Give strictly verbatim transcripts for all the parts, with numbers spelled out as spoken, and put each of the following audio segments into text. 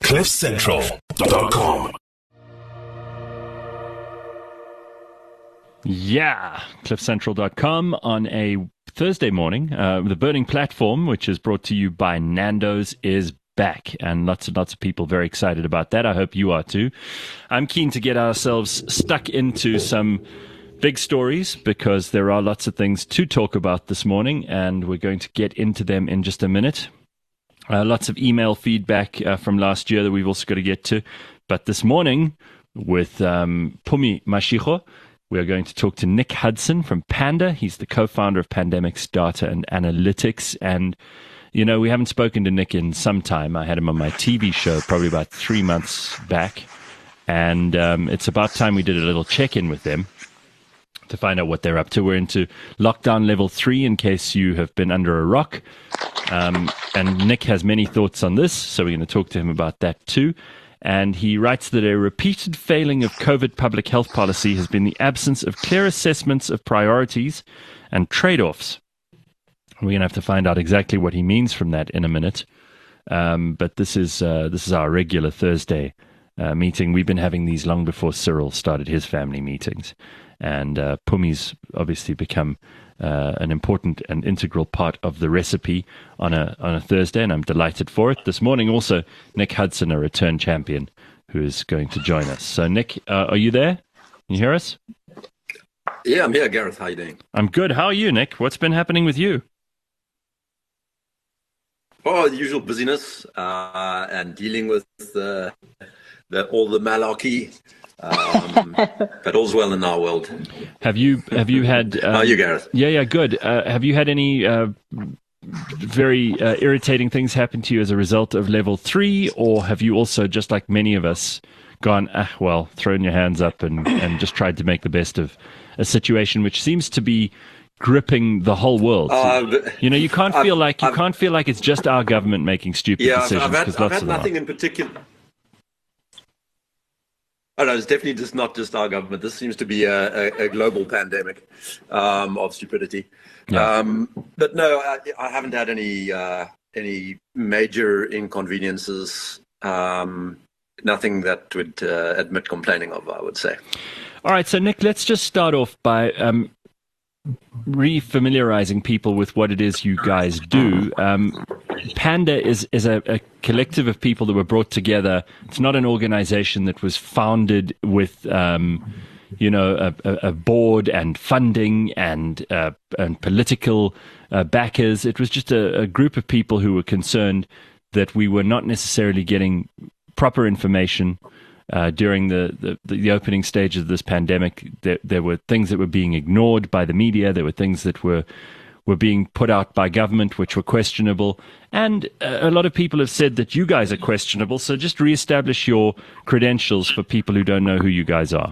cliff central dot com. Yeah, cliff central dot com on a Thursday morning. Uh, the Burning Platform, which is brought to you by Nando's, is back, and lots and lots of people very excited about that. I hope you are too. I'm keen to get ourselves stuck into some big stories because there are lots of things to talk about this morning, and we're going to get into them in just a minute. Uh, lots of email feedback uh, from last year that we've also got to get to. But this morning, with um, Phumi Mashego, we are going to talk to Nick Hudson from Panda. He's the co-founder of Pandemics Data and Analytics. And, you know, we haven't spoken to Nick in some time. I had him on my T V show probably about three months back. And um, it's about time we did a little check-in with them to find out what they're up to. We're into lockdown level three in case you have been under a rock. Um, and Nick has many thoughts on this, so we're going to talk to him about that too. And he writes that a repeated failing of COVID public health policy has been the absence of clear assessments of priorities and trade-offs. We're going to have to find out exactly what he means from that in a minute. Um, but this is uh, this is our regular Thursday uh, meeting. We've been having these long before Cyril started his family meetings. And uh, Phumi's obviously become uh, an important and integral part of the recipe on a on a Thursday, and I'm delighted for it. This morning also, Nick Hudson, a return champion, who is going to join us. So, Nick, uh, are you there? Can you hear us? Yeah, I'm here, Gareth. How are you doing? I'm good. How are you, Nick? What's been happening with you? Oh, the usual busyness uh, and dealing with uh, the, all the malarkey. um, but all's well in our world. Have you have you had? Um, How are you, Gareth? Yeah, yeah, good. Uh, have you had any uh, very uh, irritating things happen to you as a result of level three, or have you also, just like many of us, gone ah well, thrown your hands up and and just tried to make the best of a situation which seems to be gripping the whole world? Uh, you know, you can't I've, feel like you I've, can't feel like it's just our government making stupid yeah, decisions. I've had, lots I've had of them nothing are. in particular. Oh, no, it's definitely just not just our government. This seems to be a, a, a global pandemic um, of stupidity. Yeah. Um, but no, I, I haven't had any uh, any major inconveniences. Um, nothing that would uh, admit complaining of, I would say. All right, so Nick, let's just start off by um, re-familiarizing people with what it is you guys do. Um, Panda is, is a, a collective of people that were brought together. It's not an organization that was founded with, um, you know, a, a board and funding and uh, and political uh, backers. It was just a, a group of people who were concerned that we were not necessarily getting proper information Uh, during the, the, the opening stages of this pandemic. There, there were things that were being ignored by the media. There were things that were were being put out by government which were questionable. And uh, a lot of people have said that you guys are questionable. So just reestablish your credentials for people who don't know who you guys are.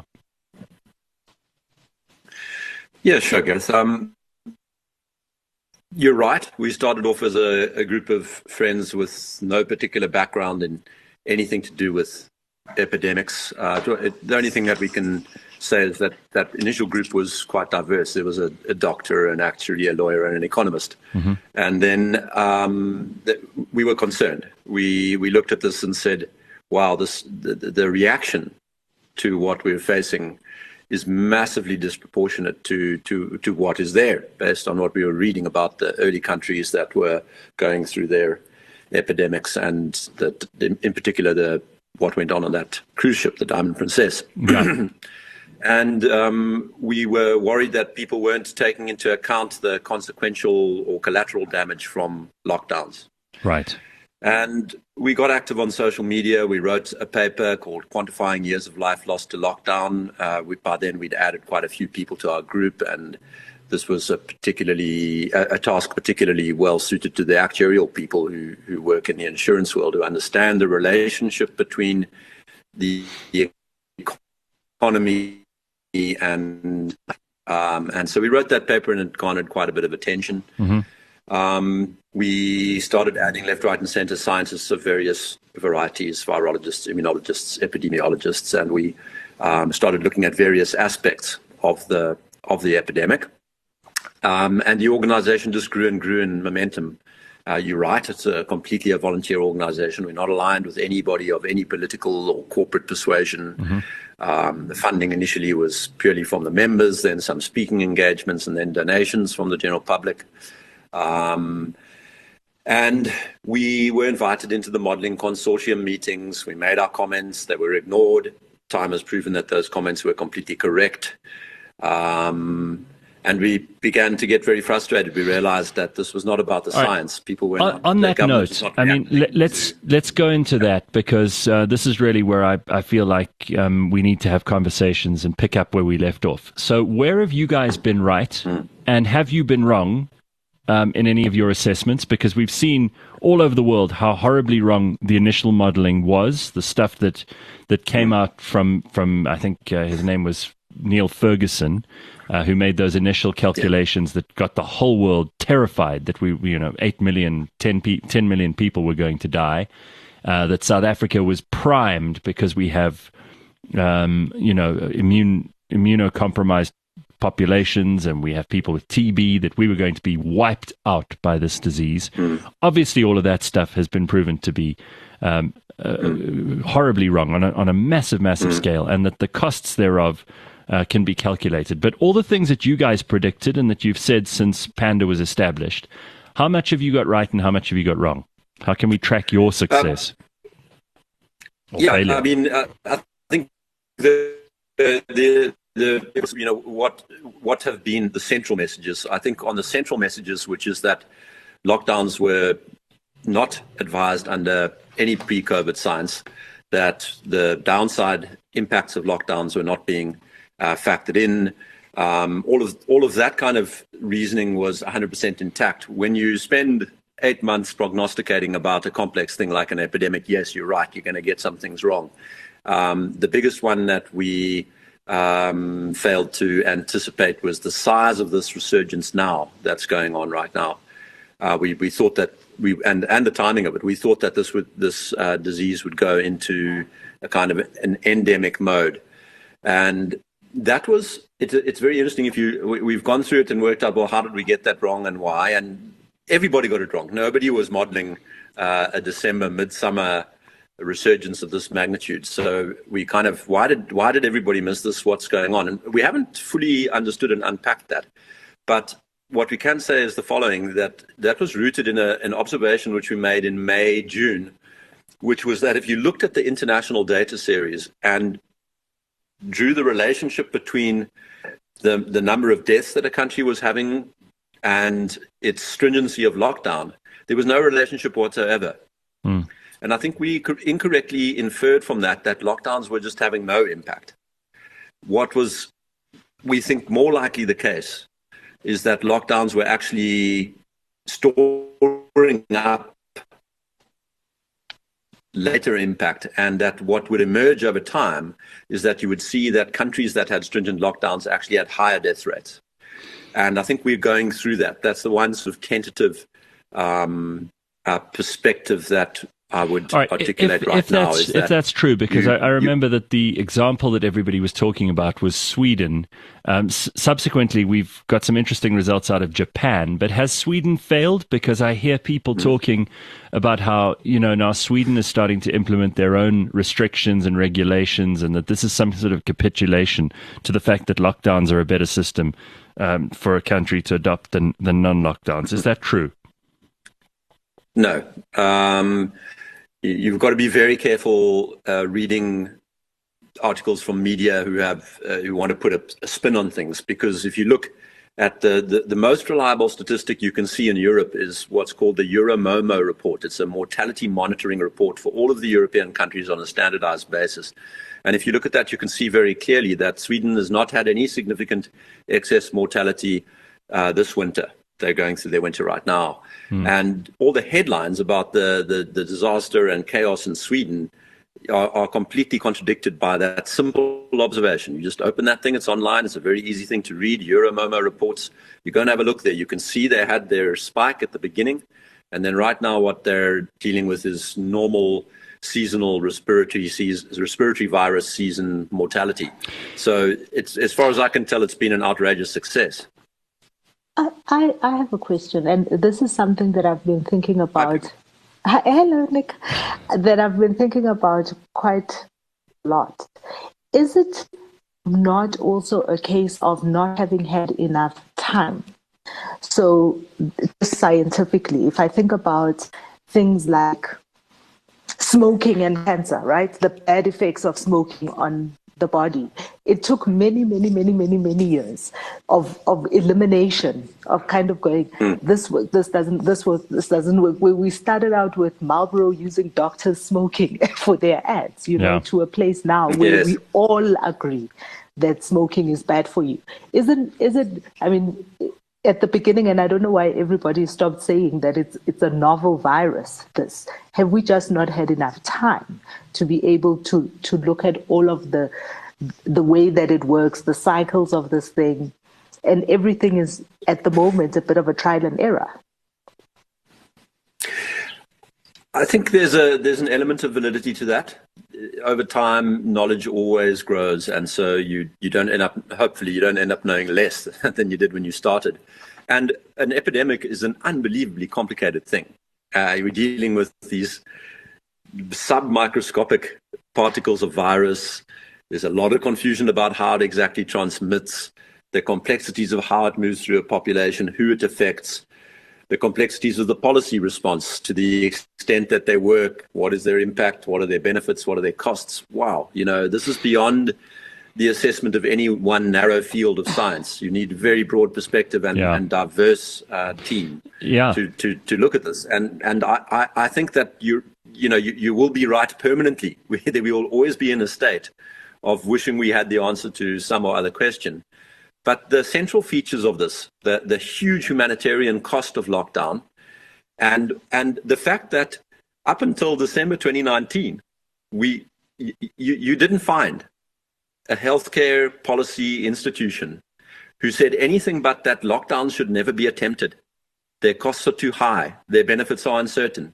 Yeah, sure, Gareth. Um, you're right. We started off as a, a group of friends with no particular background in anything to do with epidemics. Uh, the only thing that we can say is that that initial group was quite diverse. There was a, a doctor, an actuary, a lawyer, and an economist. Mm-hmm. And then um, the, we were concerned. We we looked at this and said, "Wow, this the, the reaction to what we're facing is massively disproportionate to to to what is there, based on what we were reading about the early countries that were going through their epidemics, and that in, in particular the what went on on that cruise ship, the Diamond Princess." Yeah. And um, we were worried that people weren't taking into account the consequential or collateral damage from lockdowns. Right. And we got active on social media. We wrote a paper called Quantifying Years of Life Lost to Lockdown. Uh, we, by then, we'd added quite a few people to our group, and this was a particularly a, a task particularly well suited to the actuarial people who, who work in the insurance world, who understand the relationship between the, the economy and um, and so we wrote that paper, and it garnered quite a bit of attention. Mm-hmm. Um, we started adding left, right, and center scientists of various varieties: virologists, immunologists, epidemiologists, and we um, started looking at various aspects of the of the epidemic. Um, and the organization just grew and grew in momentum. Uh, you're right, it's a completely a volunteer organization. We're not aligned with anybody of any political or corporate persuasion. Mm-hmm. Um, the funding initially was purely from the members, then some speaking engagements, and then donations from the general public. Um, and we were invited into the modeling consortium meetings. We made our comments. They were ignored. Time has proven that those comments were completely correct. Um, and we began to get very frustrated. We realized that this was not about the All science. Right. People were on, not, on that note. I mean, let, let's to... let's go into that, because uh, this is really where I, I feel like um, we need to have conversations and pick up where we left off. So, where have you guys been right, mm. and have you been wrong um, in any of your assessments? Because we've seen all over the world how horribly wrong the initial modeling was. The stuff that that came out from from I think uh, his name was Neil Ferguson. Uh, who made those initial calculations yeah. that got the whole world terrified that we, we you know, eight million, ten, pe- ten million people were going to die, uh, that South Africa was primed because we have, um, you know, immune immunocompromised populations, and we have people with T B, that we were going to be wiped out by this disease. Mm. Obviously, all of that stuff has been proven to be um, uh, mm. horribly wrong on a, on a massive, massive mm. scale, and that the costs thereof Uh, can be calculated. But all the things that you guys predicted and that you've said since Panda was established, how much have you got right and how much have you got wrong? How can we track your success? Um, yeah, failure? I mean, uh, I think the, the the the you know what what have been the central messages. I think on the central messages, which is that lockdowns were not advised under any pre-COVID science, that the downside impacts of lockdowns were not being Uh, factored in. Um, all of all of that kind of reasoning was one hundred percent intact. When you spend eight months prognosticating about a complex thing like an epidemic, yes, you're right, you're going to get some things wrong. Um, the biggest one that we um, failed to anticipate was the size of this resurgence now that's going on right now. Uh, we we thought that we and and the timing of it. We thought that this would this uh, disease would go into a kind of an endemic mode, and that was, it's, it's very interesting. If you, we've gone through it and worked out, well, how did we get that wrong and why? And everybody got it wrong. Nobody was modeling uh, a December, midsummer resurgence of this magnitude. So we kind of, why did, why did everybody miss this? What's going on? And we haven't fully understood and unpacked that. But what we can say is the following, that that was rooted in a, an observation which we made in May, June, which was that if you looked at the international data series and drew the relationship between the the number of deaths that a country was having and its stringency of lockdown, there was no relationship whatsoever. Mm. And I think we incorrectly inferred from that that lockdowns were just having no impact. What was, we think, more likely the case is that lockdowns were actually storing up later impact, and that what would emerge over time is that you would see that countries that had stringent lockdowns actually had higher death rates. And I think we're going through that. That's the one sort of tentative um, uh, perspective that I would right. articulate if, right if now. That's, is if that that's true, because you, I, I remember you, that the example that everybody was talking about was Sweden. Um, s- subsequently, we've got some interesting results out of Japan, but has Sweden failed? Because I hear people mm. talking about how, you know, now Sweden is starting to implement their own restrictions and regulations, and that this is some sort of capitulation to the fact that lockdowns are a better system um, for a country to adopt than, than non-lockdowns. Is that true? No. Um, you've got to be very careful uh, reading articles from media who have uh, who want to put a, a spin on things, because if you look at the, the, the most reliable statistic you can see in Europe is what's called the Euromomo report. It's a mortality monitoring report for all of the European countries on a standardized basis. And if you look at that, you can see very clearly that Sweden has not had any significant excess mortality uh, this winter. They're going through their winter right now. Mm. And all the headlines about the, the, the disaster and chaos in Sweden are, are completely contradicted by that simple observation. You just open that thing, it's online, it's a very easy thing to read, Euromomo reports. You go and have a look there. You can see they had their spike at the beginning, and then right now what they're dealing with is normal seasonal respiratory season, respiratory virus season mortality. So it's, as far as I can tell, it's been an outrageous success. I, I, I have a question, and this is something that I've been thinking about. Hi, hello, Nick. That I've been thinking about quite a lot. Is it not also a case of not having had enough time? So, scientifically, if I think about things like smoking and cancer, right? The bad effects of smoking on the body. It took many, many, many, many, many years of, of elimination, of kind of going, mm. this this doesn't this was this doesn't work. We started out with Marlboro using doctors smoking for their ads, you know, yeah. to a place now where yes. we all agree that smoking is bad for you. Isn't is it? I mean, at the beginning, and I don't know why everybody stopped saying that it's it's a novel virus. This have we just not had enough time to be able to to look at all of the the way that it works, the cycles of this thing, and everything is at the moment a bit of a trial and error. I think there's a there's an element of validity to that. Over time, knowledge always grows, and so you you don't end up. Hopefully, you don't end up knowing less than you did when you started. And an epidemic is an unbelievably complicated thing. Uh, you're dealing with these sub-microscopic particles of virus. There's a lot of confusion about how it exactly transmits, the complexities of how it moves through a population, who it affects, the complexities of the policy response to the extent that they work. What is their impact? What are their benefits? What are their costs? Wow. You know, this is beyond the assessment of any one narrow field of science. You need a very broad perspective and, yeah. and diverse uh, team yeah. to, to, to look at this. And and I, I, I think that you you know you, you will be right permanently. We, we will always be in a state of wishing we had the answer to some or other question. But the central features of this, the, the huge humanitarian cost of lockdown, and and the fact that up until December twenty nineteen, we you, you didn't find a healthcare policy institution who said anything but that lockdowns should never be attempted. Their costs are too high. Their benefits are uncertain.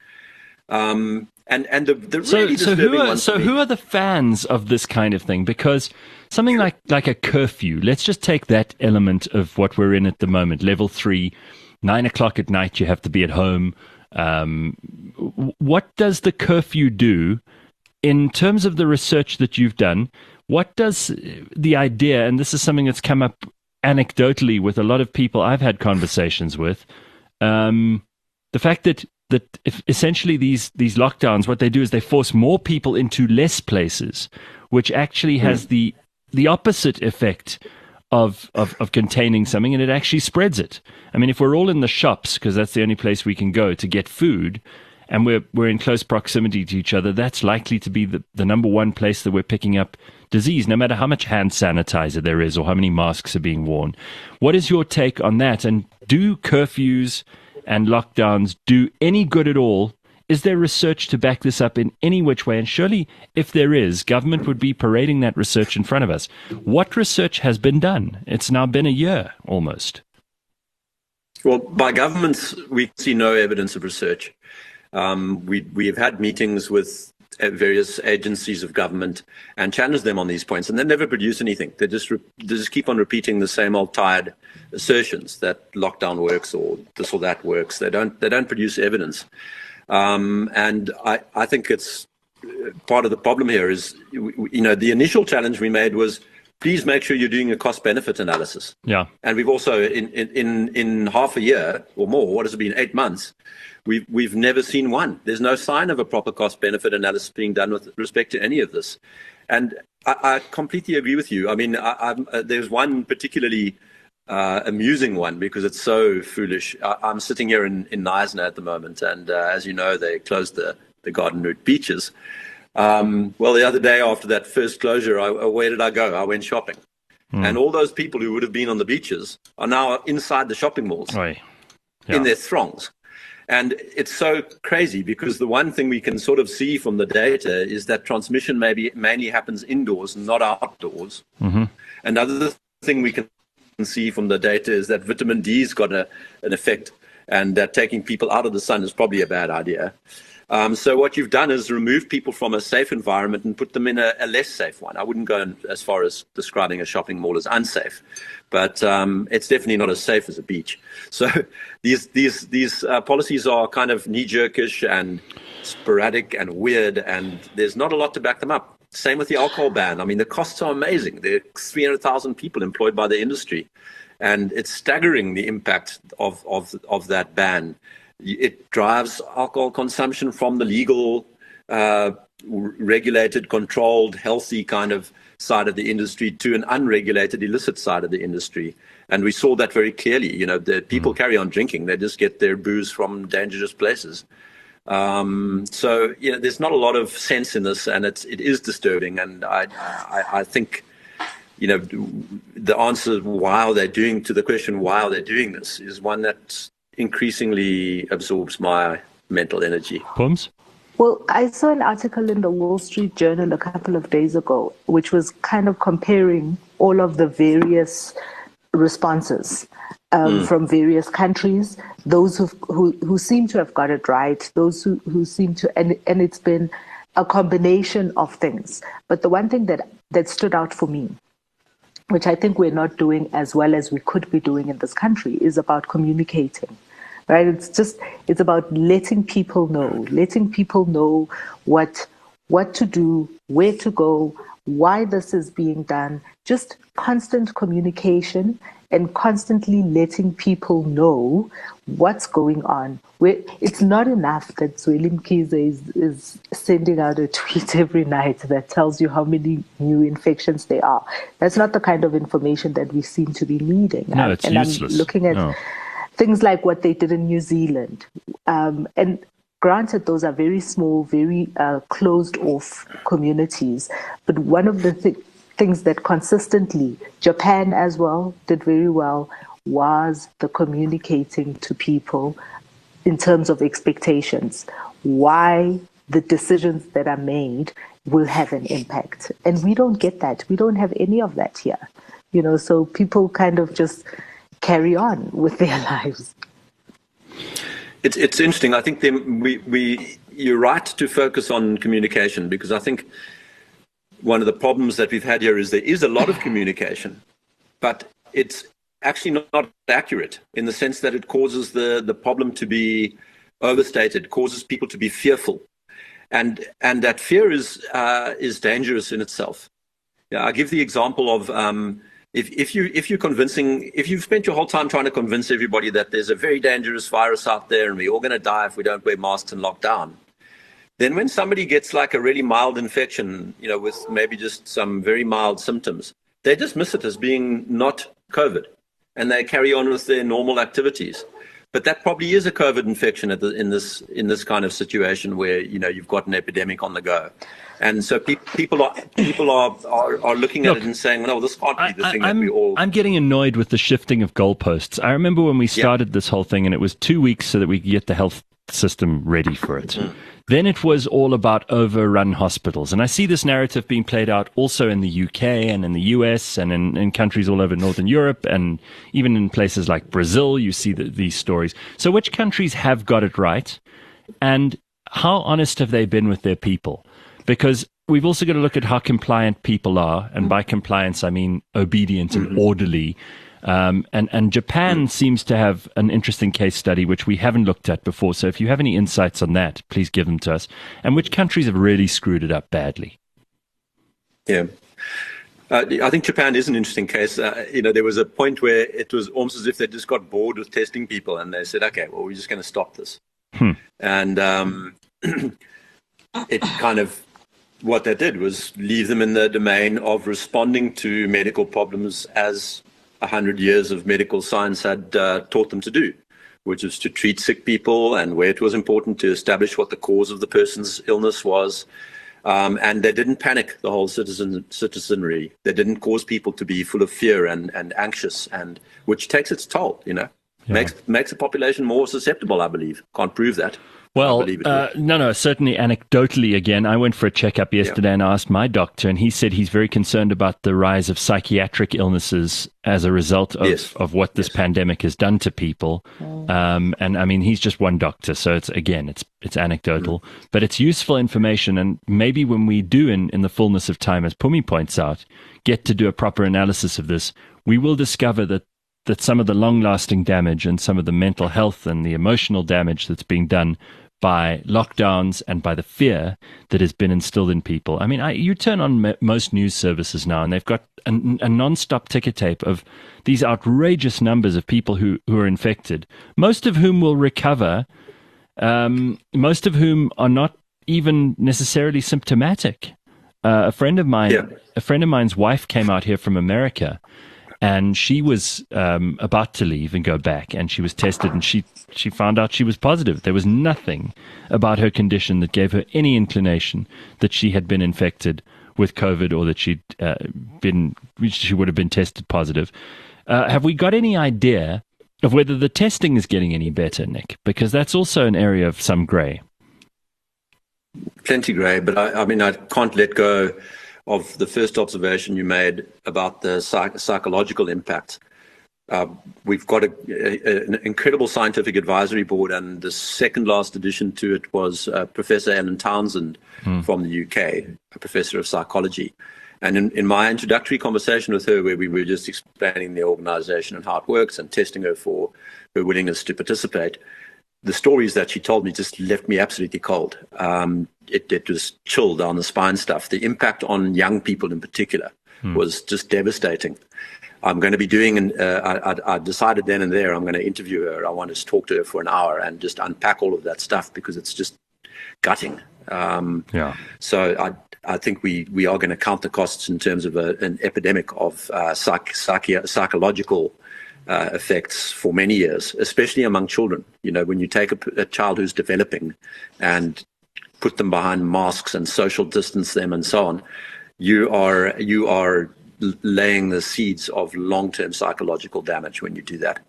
Um, and and the, the so, really so who are so who are the fans of this kind of thing? Because something like like a curfew. Let's just take that element of what we're in at the moment. Level three, nine o'clock at night. You have to be at home. Um, what does the curfew do in terms of the research that you've done? What does the idea, and this is something that's come up anecdotally with a lot of people I've had conversations with, um, the fact that that if essentially these these lockdowns, what they do is they force more people into less places, which actually has mm. the the opposite effect of, of of containing something, and it actually spreads it. I mean, if we're all in the shops, because that's the only place we can go to get food, and we're we're in close proximity to each other, that's likely to be the, the number one place that we're picking up disease, no matter how much hand sanitizer there is or how many masks are being worn. What is your take on that? And do curfews and lockdowns do any good at all? Is there research to back this up in any which way? And surely, if there is, government would be parading that research in front of us. What research has been done? It's now been a year almost. Well, by governments, we see no evidence of research. Um, we we have had meetings with various agencies of government and challenged them on these points, and they never produce anything. They just re- they just keep on repeating the same old tired assertions that lockdown works or this or that works. They don't they don't produce evidence, um, and I I think it's part of the problem here is you know the initial challenge we made was please make sure you're doing a cost benefit analysis. Yeah, and we've also in in in half a year or more, what has it been, eight months? We've, we've never seen one. There's no sign of a proper cost-benefit analysis being done with respect to any of this. And I, I completely agree with you. I mean, I, I'm, uh, there's one particularly uh, amusing one because it's so foolish. I, I'm sitting here in, in Knysna at the moment, and uh, as you know, they closed the, the Garden Route beaches. Um, well, the other day after that first closure, I, where did I go? I went shopping. Mm. And all those people who would have been on the beaches are now inside the shopping malls right. yeah. in their throngs. And it's so crazy because the one thing we can sort of see from the data is that transmission maybe mainly happens indoors, not outdoors. Mm-hmm. Another thing we can see from the data is that vitamin D's got a, an effect, and that taking people out of the sun is probably a bad idea. Um, so what you've done is remove people from a safe environment and put them in a, a less safe one. I wouldn't go as far as describing a shopping mall as unsafe, but um, it's definitely not as safe as a beach. So these these these uh, policies are kind of knee-jerkish and sporadic and weird, and there's not a lot to back them up. Same with the alcohol ban. I mean, the costs are amazing. There are three hundred thousand people employed by the industry, and it's staggering the impact of of of that ban. It drives alcohol consumption from the legal, uh, regulated, controlled, healthy kind of side of the industry to an unregulated, illicit side of the industry. And we saw that very clearly. You know, the people mm. carry on drinking. They just get their booze from dangerous places. Um, so, you know, there's not a lot of sense in this, and it's, it is disturbing. And I, I, I think, you know, the answer why are they doing to the question, why are they doing this, is one that's increasingly absorbs my mental energy. Pums? Well, I saw an article in the Wall Street Journal a couple of days ago, which was kind of comparing all of the various responses um, mm. from various countries, those who who who seem to have got it right, those who, who seem to, and, and it's been a combination of things. But the one thing that, that stood out for me, which I think we're not doing as well as we could be doing in this country, is about communicating, right? It's just, it's about letting people know, letting people know what, what to do, where to go, why this is being done, just constant communication and constantly letting people know what's going on. We're, it's not enough that Zweli Mkhize is, is sending out a tweet every night that tells you how many new infections there are. That's not the kind of information that we seem to be needing. No, it's and useless. I'm looking at no. things like what they did in New Zealand. Um, and granted, those are very small, very uh, closed-off communities. But one of the th- things that consistently, Japan as well, did very well, was the communicating to people in terms of expectations, why the decisions that are made will have an impact. And we don't get that. We don't have any of that here. You know, so people kind of just carry on with their lives. It's it's interesting. I think we we you're right to focus on communication, because I think one of the problems that we've had here is there is a lot of communication, but it's actually not, not accurate in the sense that it causes the, the problem to be overstated, causes people to be fearful. And and that fear is uh, is dangerous in itself. Yeah, I give the example of um, if if you if you're convincing if you've spent your whole time trying to convince everybody that there's a very dangerous virus out there and we're all going to die if we don't wear masks and lock down, then when somebody gets like a really mild infection, you know, with maybe just some very mild symptoms, they dismiss it as being not COVID, and they carry on with their normal activities. But that probably is a COVID infection at the, in this in this kind of situation where, you know, you've got an epidemic on the go, and so pe- people are people are, are, are looking Look, at it and saying, "No, this can't be the I, thing I, that we all." I'm getting annoyed with the shifting of goalposts. I remember when we started yeah. this whole thing, and it was two weeks so that we could get the health system ready for it. Mm. Then it was all about overrun hospitals. And I see this narrative being played out also in the U K and in the U S and in, in countries all over Northern Europe, and even in places like Brazil, you see the, these stories. So which countries have got it right? And how honest have they been with their people? Because we've also got to look at how compliant people are. And by compliance, I mean obedient and orderly. Um, and, and Japan seems to have an interesting case study, which we haven't looked at before. So if you have any insights on that, please give them to us. And which countries have really screwed it up badly? Yeah. Uh, I think Japan is an interesting case. Uh, you know, there was a point where it was almost as if they just got bored with testing people, and they said, okay, well, we're just going to stop this. Hmm. And um, it kind of, what they did was leave them in the domain of responding to medical problems as a hundred years of medical science had uh, taught them to do, which is to treat sick people, and where it was important to establish what the cause of the person's illness was. Um, and they didn't panic the whole citizen citizenry. They didn't cause people to be full of fear and, and anxious, and which takes its toll, you know, yeah. makes makes the population more susceptible, I believe. Can't prove that, Well, I believe it uh, would. no, no, certainly anecdotally again. I went for a checkup yesterday Yeah. and asked my doctor, and he said he's very concerned about the rise of psychiatric illnesses as a result of, Yes. of what this Yes. pandemic has done to people. Um, and I mean, he's just one doctor, so it's again, it's it's anecdotal, Mm. but it's useful information. And maybe when we do, in, in the fullness of time, as Pumi points out, get to do a proper analysis of this, we will discover that that some of the long-lasting damage and some of the mental health and the emotional damage that's being done by lockdowns and by the fear that has been instilled in people. I mean, I, you turn on m- most news services now, and they've got a, a non-stop ticker tape of these outrageous numbers of people who, who are infected, most of whom will recover, um, most of whom are not even necessarily symptomatic. Uh, a friend of mine, Yeah. a friend of mine's wife came out here from America, and she was um, about to leave and go back, and she was tested, and she she found out she was positive. There was nothing about her condition that gave her any inclination that she had been infected with COVID or that she'd uh, been she would have been tested positive. Uh, have we got any idea of whether the testing is getting any better, Nick? Because that's also an area of some grey. Plenty grey, but I, I mean, I can't let go of the first observation you made about the psych- psychological impact. Uh, we've got a, a, an incredible scientific advisory board, and the second last addition to it was uh, Professor Ellen Townsend mm. from the U K, a professor of psychology. And in, in my introductory conversation with her, where we were just explaining the organization and how it works and testing her for her willingness to participate, the stories that she told me just left me absolutely cold. Um, it, it was chill down the spine stuff. The impact on young people in particular hmm. was just devastating. I'm going to be doing, an, uh, I, I decided then and there, I'm going to interview her. I want to talk to her for an hour and just unpack all of that stuff because it's just gutting. Um, yeah. So I, I think we, we are going to count the costs in terms of a, an epidemic of uh, psych, psych, psychological Uh, effects for many years, especially among children. You know, when you take a, a child who's developing and put them behind masks and social distance them and so on, you are you are laying the seeds of long-term psychological damage when you do that.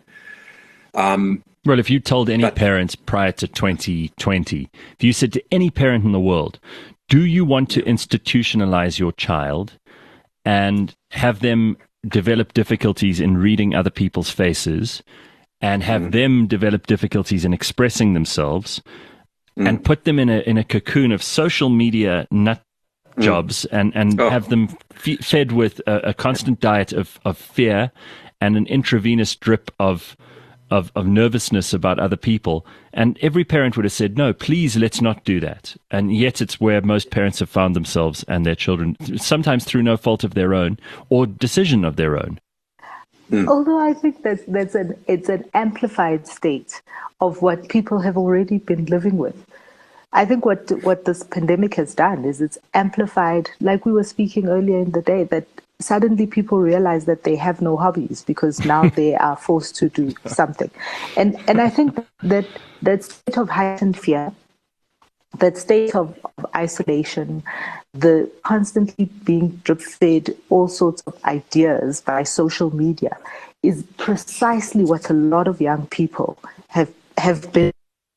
Um, well, if you told any but, parents prior to twenty twenty, if you said to any parent in the world, do you want to institutionalize your child and have them develop difficulties in reading other people's faces and have mm. them develop difficulties in expressing themselves mm. and put them in a in a cocoon of social media nut mm. jobs and, and oh. have them f- fed with a, a constant diet of, of fear and an intravenous drip of, of of nervousness about other people. And every parent would have said, no, please, let's not do that. And yet it's where most parents have found themselves and their children, sometimes through no fault of their own or decision of their own. Mm. Although I think that that's an, it's an amplified state of what people have already been living with. I think what what this pandemic has done is it's amplified, like we were speaking earlier in the day, that suddenly people realize that they have no hobbies because now they are forced to do something. And and I think that that state of heightened fear, that state of, of isolation, the constantly being drip-fed all sorts of ideas by social media is precisely what a lot of young people have have been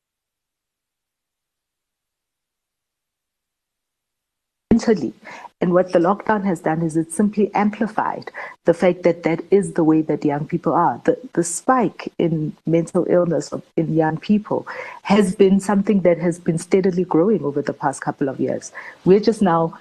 mentally. And what the lockdown has done is it simply amplified the fact that that is the way that young people are. The, the spike in mental illness of, in young people has been something that has been steadily growing over the past couple of years. We're just now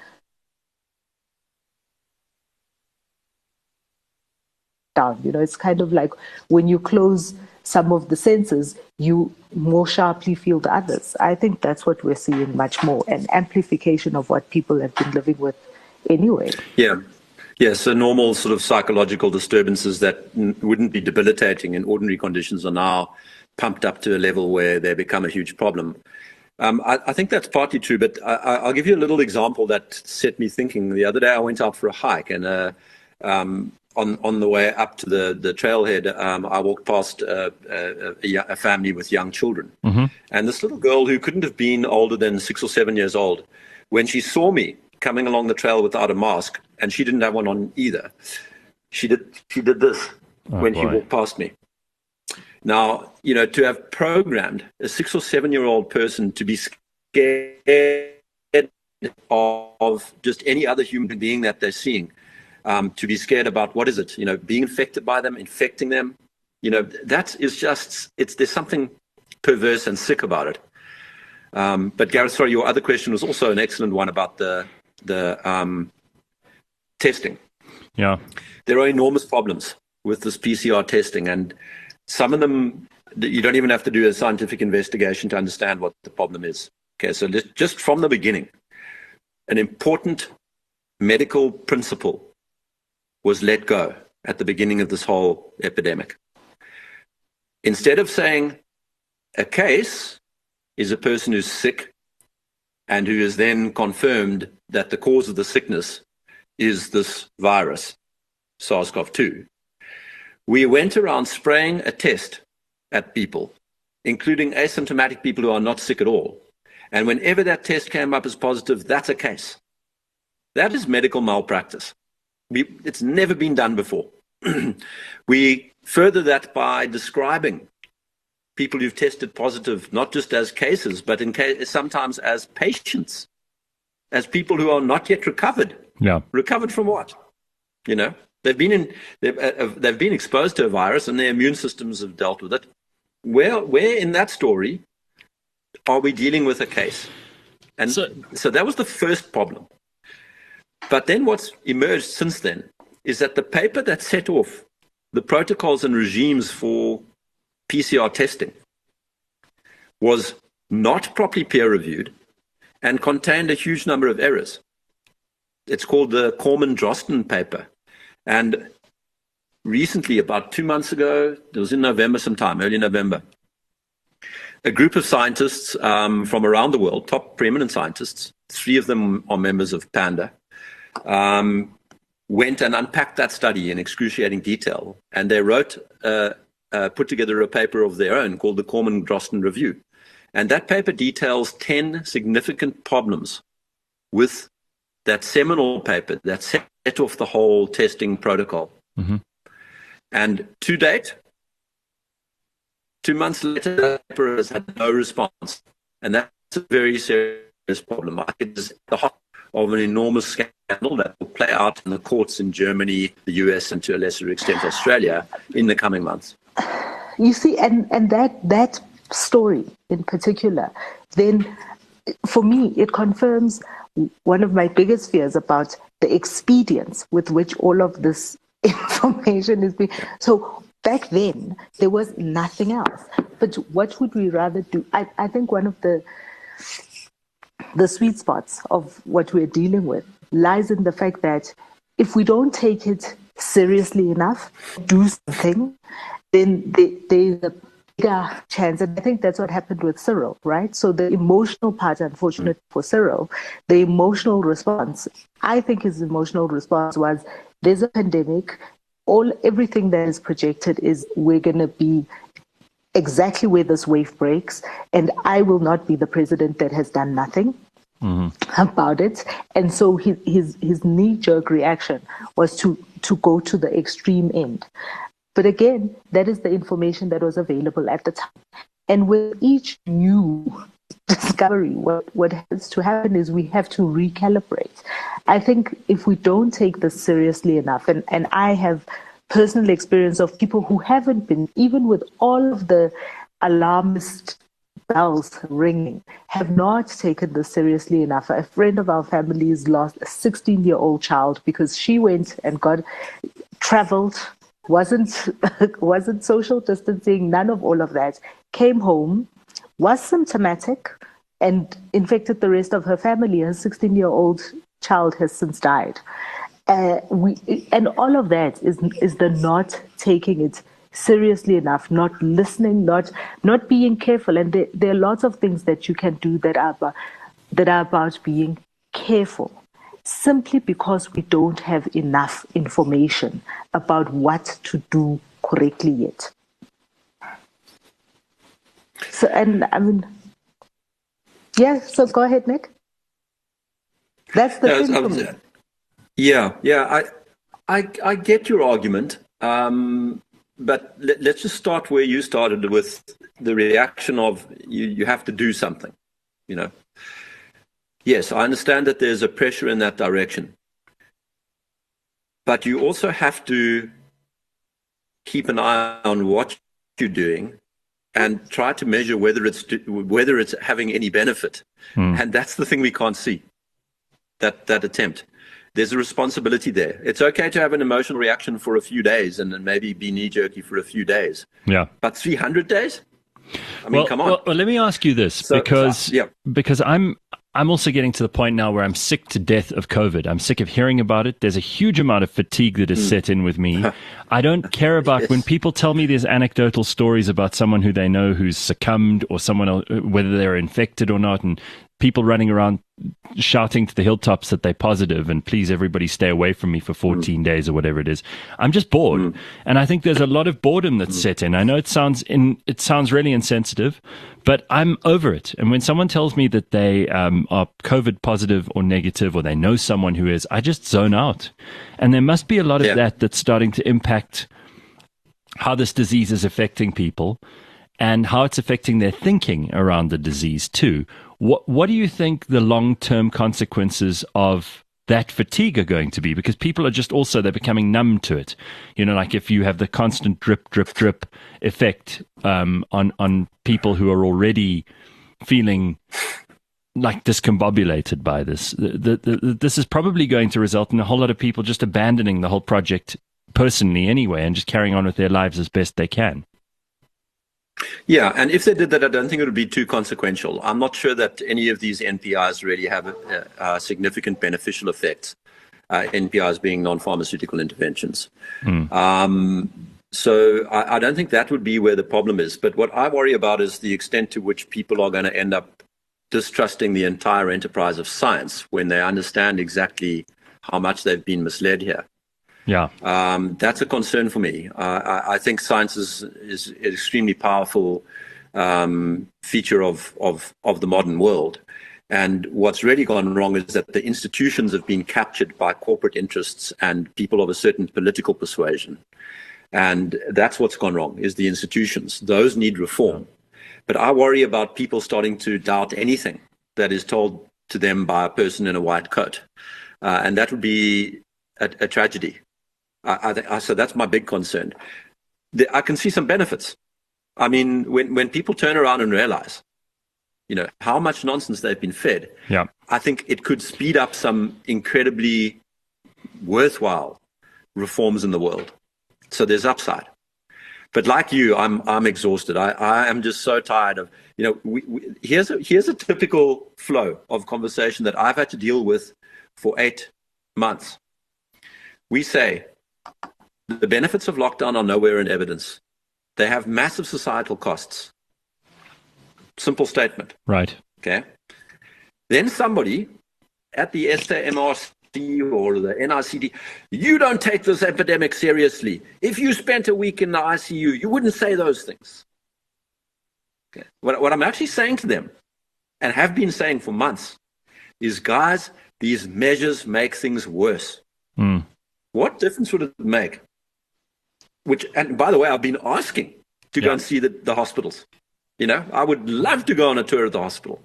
down. You know, it's kind of like when you close some of the senses, you more sharply feel the others. I think that's what we're seeing much more, an amplification of what people have been living with anyway. Yeah. Yeah, so normal sort of psychological disturbances that n- wouldn't be debilitating in ordinary conditions are now pumped up to a level where they become a huge problem. Um, I, I think that's partly true, but I, I'll give you a little example that set me thinking. The other day I went out for a hike, and uh, um, on, on the way up to the, the trailhead, um, I walked past uh, a, a, a family with young children. Mm-hmm. And this little girl who couldn't have been older than six or seven years old, when she saw me coming along the trail without a mask, and she didn't have one on either, she did she did this oh, when boy. she walked past me. Now, you know, to have programmed a six or seven year old person to be scared of just any other human being that they're seeing, um, to be scared about, what is it, you know, being infected by them, infecting them, you know, that is just, it's, there's something perverse and sick about it. Um, but Gareth, sorry, your other question was also an excellent one about the, the um, testing. Yeah. There are enormous problems with this P C R testing, and some of them, you don't even have to do a scientific investigation to understand what the problem is. Okay, so just from the beginning, an important medical principle was let go at the beginning of this whole epidemic. Instead of saying a case is a person who's sick and who is then confirmed that the cause of the sickness is this virus, SARS CoV two, we went around spraying a test at people, including asymptomatic people who are not sick at all. And whenever that test came up as positive, that's a case. That is medical malpractice. We, it's never been done before. We further that by describing people who've tested positive, not just as cases, but in case, sometimes as patients, as people who are not yet recovered. Yeah. Recovered from what? You know, they've been in, they've, uh, they've been exposed to a virus and their immune systems have dealt with it. Where, where in that story are we dealing with a case? And so, so that was the first problem. But then what's emerged since then is that the paper that set off the protocols and regimes for P C R testing was not properly peer-reviewed and contained a huge number of errors. It's called the Corman-Drosten paper. And recently, about two months ago, it was in November sometime, early November, a group of scientists um, from around the world, top preeminent scientists, three of them are members of PANDA, um, went and unpacked that study in excruciating detail. And they wrote, uh, uh, put together a paper of their own called the Corman-Drosten Review. And that paper details ten significant problems with that seminal paper that set off the whole testing protocol. Mm-hmm. And to date, two months later, the paper has had no response. And that's a very serious problem. It is the heart of an enormous scandal that will play out in the courts in Germany, the U S, and to a lesser extent Australia in the coming months. You see, and, and that that story in particular, then for me, it confirms one of my biggest fears about the expedience with which all of this information is being. So back then, there was nothing else. But what would we rather do? I, I think one of the the sweet spots of what we're dealing with lies in the fact that if we don't take it seriously enough, do something, then there's a bigger chance. And I think that's what happened with Cyril, right? So the emotional part, unfortunately for Cyril, the emotional response, I think his emotional response was, there's a pandemic, all everything that is projected is we're going to be exactly where this wave breaks, and I will not be the president that has done nothing mm-hmm. about it. And so his his, his knee-jerk reaction was to, to go to the extreme end. But again, that is the information that was available at the time. And with each new discovery, what, what has to happen is we have to recalibrate. I think if we don't take this seriously enough, and, and I have personal experience of people who haven't been, even with all of the alarmist bells ringing, have not taken this seriously enough. A friend of our family's lost a sixteen-year-old child because she went and got traveled, wasn't wasn't social distancing, none of all of that, came home, was symptomatic, and infected the rest of her family. Her sixteen-year-old child has since died. Uh, we and all of that is is the not taking it seriously enough, not listening, not not being careful. And there, there are lots of things that you can do that are about, that are about being careful, simply because we don't have enough information about what to do correctly yet. So, and I mean, yeah. So go ahead, Nick. That's the no, thing for me. Yeah, yeah, I, I, I get your argument. Um, but let, let's just start where you started with the reaction of you, you have to do something, you know. Yes, I understand that there's a pressure in that direction. But you also have to keep an eye on what you're doing and try to measure whether it's whether it's having any benefit. Mm. And that's the thing we can't see, that, that attempt. There's a responsibility there. It's okay to have an emotional reaction for a few days and then maybe be knee-jerky for a few days. Yeah. But three hundred days? I mean, well, come on. Well, well, let me ask you this, so, because so, yeah. because I'm I'm also getting to the point now where I'm sick to death of COVID. I'm sick of hearing about it. There's a huge amount of fatigue that is mm. set in with me. I don't care about yes. when people tell me there's anecdotal stories about someone who they know who's succumbed or someone else, whether they're infected or not, and people running around shouting to the hilltops that they're positive and please everybody stay away from me for fourteen mm. days or whatever it is. I'm just bored. Mm. And I think there's a lot of boredom that's mm. set in. I know it sounds in, it sounds really insensitive, but I'm over it. And when someone tells me that they um, are COVID positive or negative, or they know someone who is, I just zone out. And there must be a lot of yeah. that that's starting to impact how this disease is affecting people and how it's affecting their thinking around the disease too. What what do you think the long-term consequences of that fatigue are going to be? Because people are just also, they're becoming numb to it. You know, like if you have the constant drip, drip, drip effect um, on, on people who are already feeling like discombobulated by this, the, the, the, this is probably going to result in a whole lot of people just abandoning the whole project personally anyway and just carrying on with their lives as best they can. Yeah, and if they did that, I don't think it would be too consequential. I'm not sure that any of these N P Is really have a, a significant beneficial effects, uh, N P Is being non-pharmaceutical interventions. Mm. Um, so I, I don't think that would be where the problem is. But what I worry about is the extent to which people are going to end up distrusting the entire enterprise of science when they understand exactly how much they've been misled here. Yeah, um, that's a concern for me. Uh, I, I think science is, is an extremely powerful um, feature of, of, of the modern world. And what's really gone wrong is that the institutions have been captured by corporate interests and people of a certain political persuasion. And that's what's gone wrong, is the institutions. Those need reform. But I worry about people starting to doubt anything that is told to them by a person in a white coat. Uh, and that would be a, a tragedy. I, I, so that's my big concern. The, I can see some benefits. I mean, when, when people turn around and realize, you know, how much nonsense they've been fed, yeah. I think it could speed up some incredibly worthwhile reforms in the world. So there's upside. But like you, I'm I'm exhausted. I, I am just so tired of, you know, we, we, here's a, here's a typical flow of conversation that I've had to deal with for eight months. We say, the benefits of lockdown are nowhere in evidence. They have massive societal costs. Simple statement. Right. Okay. Then somebody at the S A M R C or the N I C D, you don't take this epidemic seriously. If you spent a week in the I C U, you wouldn't say those things. Okay. What, what I'm actually saying to them, and have been saying for months, is, guys, these measures make things worse. Mm. What difference would it make? Which, and by the way, I've been asking to yeah. go and see the, the hospitals. You know, I would love to go on a tour of the hospital.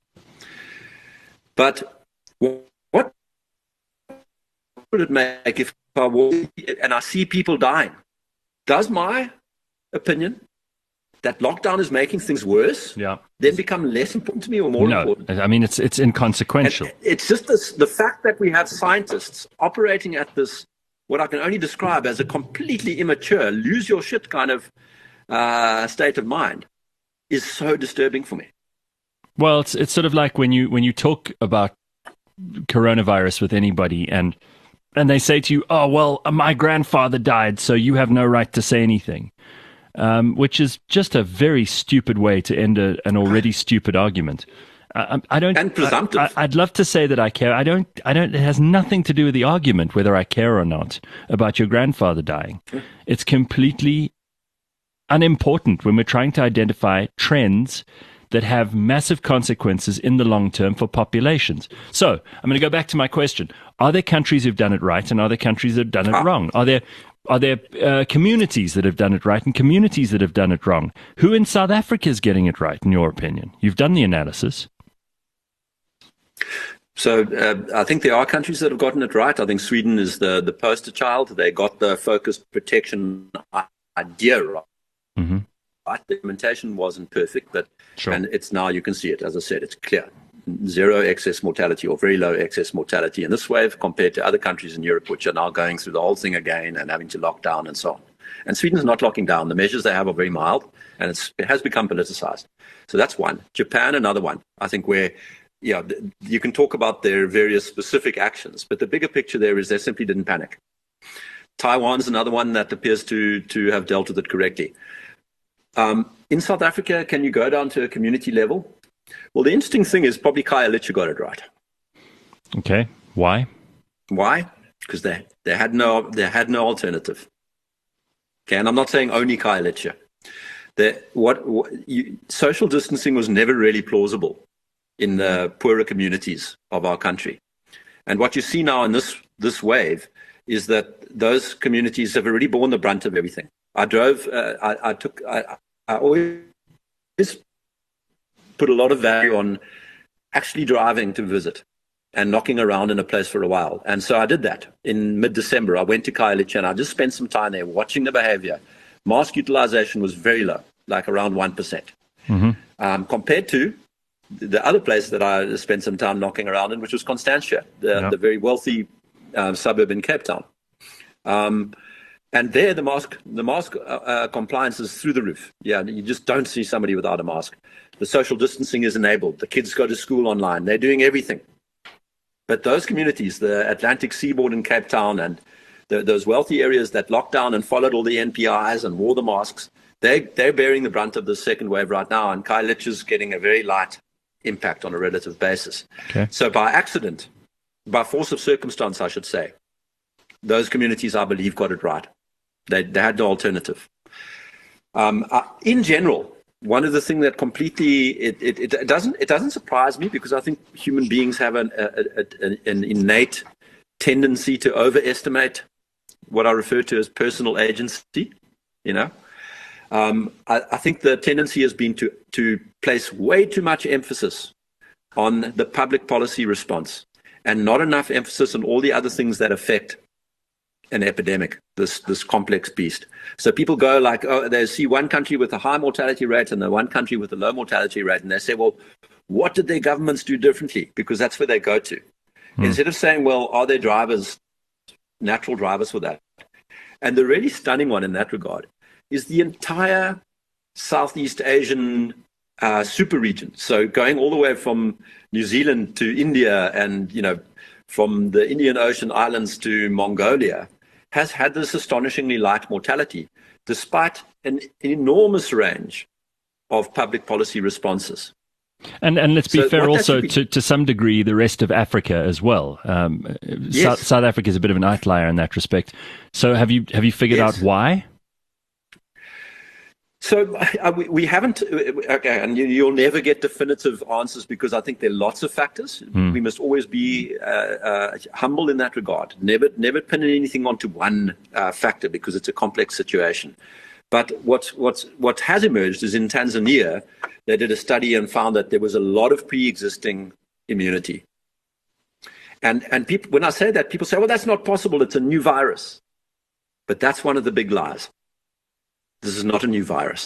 But what would it make if I walk and I see people dying? Does my opinion that lockdown is making things worse yeah. then become less important to me or more no, important? I mean, it's it's inconsequential. And it's just this, the fact that we have scientists operating at this, what I can only describe as a completely immature, lose your shit kind of uh, state of mind, is so disturbing for me. Well, it's it's sort of like when you when you talk about coronavirus with anybody, and and they say to you, "Oh, well, my grandfather died, so you have no right to say anything," um, which is just a very stupid way to end a, an already stupid argument. I, I don't. And presumptive. I, I'd love to say that I care. I don't. I don't. It has nothing to do with the argument whether I care or not about your grandfather dying. It's completely unimportant when we're trying to identify trends that have massive consequences in the long term for populations. So I'm going to go back to my question: are there countries who've done it right, and are there countries that have done it ah. wrong? Are there Are there uh, communities that have done it right and communities that have done it wrong? Who in South Africa is getting it right, in your opinion? You've done the analysis. So uh, I think there are countries that have gotten it right. I think Sweden is the, the poster child. They got the focused protection idea right. Mm-hmm. Right? The implementation wasn't perfect, but Sure. and it's now you can see it. As I said, it's clear. Zero excess mortality or very low excess mortality in this wave compared to other countries in Europe, which are now going through the whole thing again and having to lock down and so on. And Sweden's not locking down. The measures they have are very mild, and it's, it has become politicized. So that's one. Japan, another one. I think where, yeah, you can talk about their various specific actions, but the bigger picture there is they simply didn't panic. Taiwan's another one that appears to to have dealt with it correctly. Um, in South Africa, can you go down to a community level? Well, the interesting thing is probably Khayelitsha got it right. Okay. Why? Why? Because they they had no they had no alternative. Okay, and I'm not saying only Khayelitsha. That what, what you, social distancing was never really plausible in the poorer communities of our country, and what you see now in this this wave is that those communities have already borne the brunt of everything. I drove. Uh, I, I took. I, I always put a lot of value on actually driving to visit and knocking around in a place for a while. And so I did that in mid-December. I went to Khayelitsha and I just spent some time there watching the behavior. Mask utilization was very low, like around one percent. Mm-hmm. Um, compared to the other place that I spent some time knocking around in, which was Constantia, the, yeah. the very wealthy uh, suburb in Cape Town. Um, and there, the mask, the mask uh, uh, compliance is through the roof. Yeah, you just don't see somebody without a mask. The social distancing is enabled. The kids go to school online. They're doing everything. But those communities, the Atlantic Seaboard in Cape Town and the, those wealthy areas that locked down and followed all the N P Is and wore the masks, they, they're bearing the brunt of the second wave right now. And Khayelitsha is getting a very light impact on a relative basis. Okay. So by accident, by force of circumstance, I should say, those communities, I believe, got it right. They, they had no alternative. Um, uh, in general, one of the things that completely it, it, it doesn't it doesn't surprise me, because I think human beings have an a, a, an innate tendency to overestimate what I refer to as personal agency. You know, um, I, I think the tendency has been to to place way too much emphasis on the public policy response and not enough emphasis on all the other things that affect an epidemic, this this complex beast. So people go like, oh, they see one country with a high mortality rate and the one country with a low mortality rate, and they say, well, what did their governments do differently? Because that's where they go to. Hmm. Instead of saying, well, are there drivers, natural drivers for that? And the really stunning one in that regard is the entire Southeast Asian uh, super region. So going all the way from New Zealand to India and, you know, from the Indian Ocean islands to Mongolia, has had this astonishingly light mortality, despite an, an enormous range of public policy responses. And and let's be So fair what that also, should be- to, to some degree, the rest of Africa as well. Um, Yes. South, South Africa is a bit of an outlier in that respect. So have you have you figured Yes. out why? So uh, we, we haven't, okay, and you, you'll never get definitive answers, because I think there are lots of factors. Mm. We must always be uh, uh, humble in that regard. Never, never pin anything onto one uh, factor, because it's a complex situation. But what what's what has emerged is in Tanzania, they did a study and found that there was a lot of pre-existing immunity. And and people, when I say that, people say, well, that's not possible. It's a new virus. But that's one of the big lies. This is not a new virus.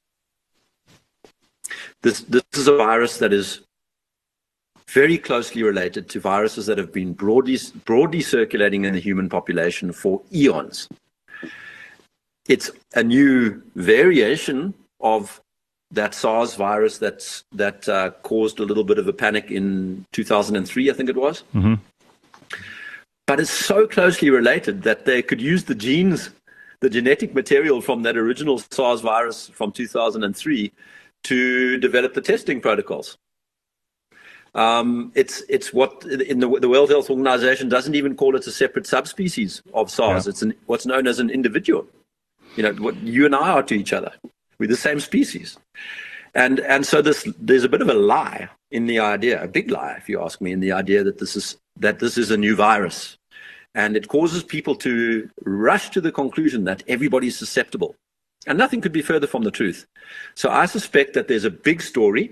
This, this is a virus that is very closely related to viruses that have been broadly, broadly circulating in the human population for eons. It's a new variation of that SARS virus that's, that uh, caused a little bit of a panic in two thousand three, I think it was. Mm-hmm. But it's so closely related that they could use the genes, the genetic material from that original SARS virus from two thousand three to develop the testing protocols. Um, it's it's what in the, the World Health Organization doesn't even call it a separate subspecies of SARS. Yeah. It's an, what's known as an individual. You know, what you and I are to each other. We're the same species. And and so this there's a bit of a lie in the idea, a big lie, if you ask me, in the idea that this is that this is a new virus. And it causes people to rush to the conclusion that everybody's susceptible. And nothing could be further from the truth. So I suspect that there's a big story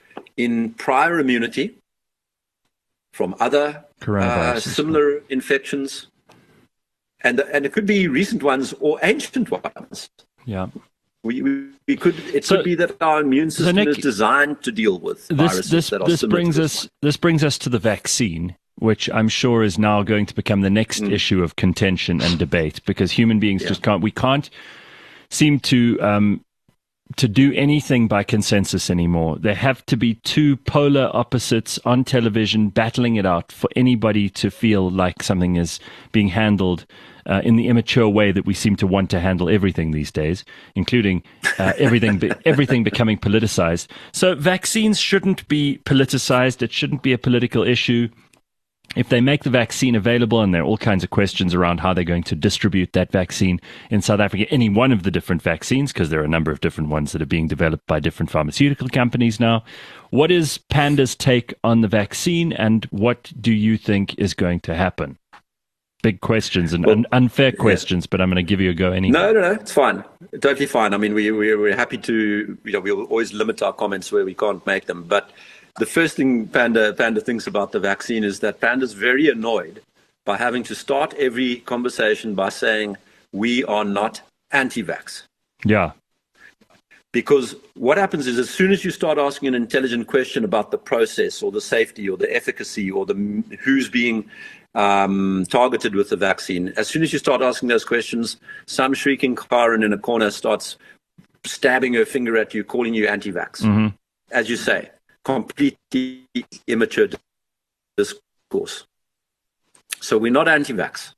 in prior immunity from other uh, similar infections. And, and it could be recent ones or ancient ones. Yeah. We, we, we could. It so, could be that our immune system so Nick, is designed to deal with this, viruses this, that are this similar brings to us. this This brings us to the vaccine, which I'm sure is now going to become the next mm. issue of contention and debate, because human beings yeah. just can't. We can't seem to um, to do anything by consensus anymore. There have to be two polar opposites on television battling it out for anybody to feel like something is being handled Uh, in the immature way that we seem to want to handle everything these days, including uh, everything be, everything becoming politicized. So vaccines shouldn't be politicized. It shouldn't be a political issue. If they make the vaccine available, and there are all kinds of questions around how they're going to distribute that vaccine in South Africa, any one of the different vaccines, because there are a number of different ones that are being developed by different pharmaceutical companies now. What is Panda's take on the vaccine, and what do you think is going to happen? Big questions and well, un- unfair questions, yeah. but I'm going to give you a go anyway. No, no, no, it's fine. Totally fine. I mean, we, we, we're happy to, you know, we'll always limit our comments where we can't make them. But the first thing Panda, Panda thinks about the vaccine is that Panda's very annoyed by having to start every conversation by saying, we are not anti-vax. Yeah. Because what happens is as soon as you start asking an intelligent question about the process or the safety or the efficacy or the who's being um, targeted with the vaccine, as soon as you start asking those questions, some shrieking Karen in a corner starts stabbing her finger at you, calling you anti-vax. Mm-hmm. As you say, completely immature discourse. So we're not anti-vax.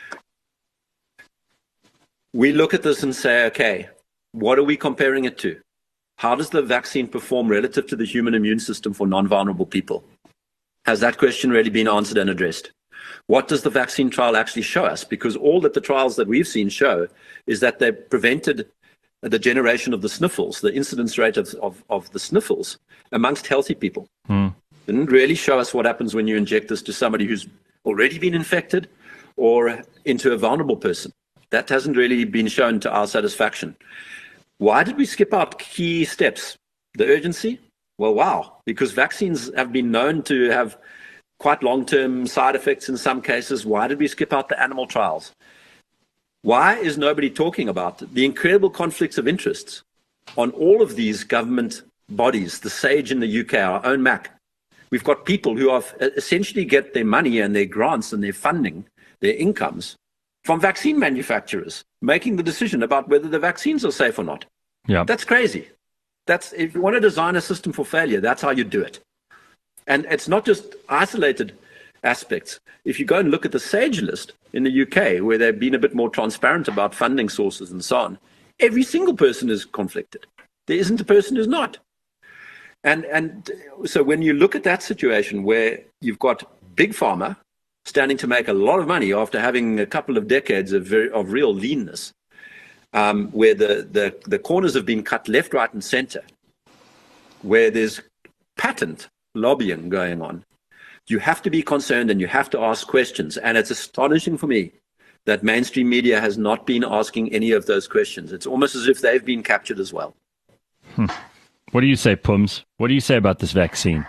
We look at this and say, okay, what are we comparing it to? How does the vaccine perform relative to the human immune system for non-vulnerable people? Has that question really been answered and addressed? What does the vaccine trial actually show us? Because all that the trials that we've seen show is that they prevented the generation of the sniffles, the incidence rate of, of, of the sniffles amongst healthy people. Hmm. Didn't really show us what happens when you inject this to somebody who's already been infected or into a vulnerable person. That hasn't really been shown to our satisfaction. Why did we skip out key steps? The urgency? Well, wow, because vaccines have been known to have quite long-term side effects in some cases. Why did we skip out the animal trials? Why is nobody talking about the incredible conflicts of interests on all of these government bodies, the SAGE in the U K, our own M A C? We've got people who are essentially get their money and their grants and their funding, their incomes, from vaccine manufacturers making the decision about whether the vaccines are safe or not. Yeah, that's crazy. That's if you want to design a system for failure, that's how you do it. And it's not just isolated aspects. If you go and look at the SAGE list in the U K, where they've been a bit more transparent about funding sources and so on, every single person is conflicted. There isn't a person who's not. And and so when you look at that situation where you've got Big Pharma standing to make a lot of money after having a couple of decades of very, of real leanness, um, where the, the, the corners have been cut left, right, and center, where there's patent lobbying going on, you have to be concerned and you have to ask questions. And it's astonishing for me that mainstream media has not been asking any of those questions. It's almost as if they've been captured as well. Hmm. What do you say, Pums? What do you say about this vaccine?